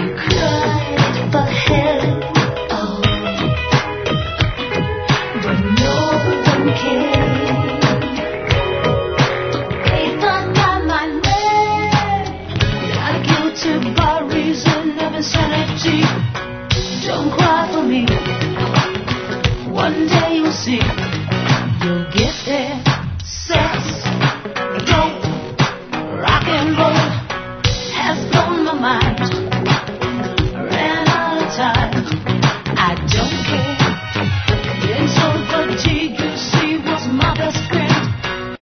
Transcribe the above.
cried for help, oh, but no one came. They thought by my name, not guilty by reason of insanity. Don't cry for me. One day you'll see, you'll get there.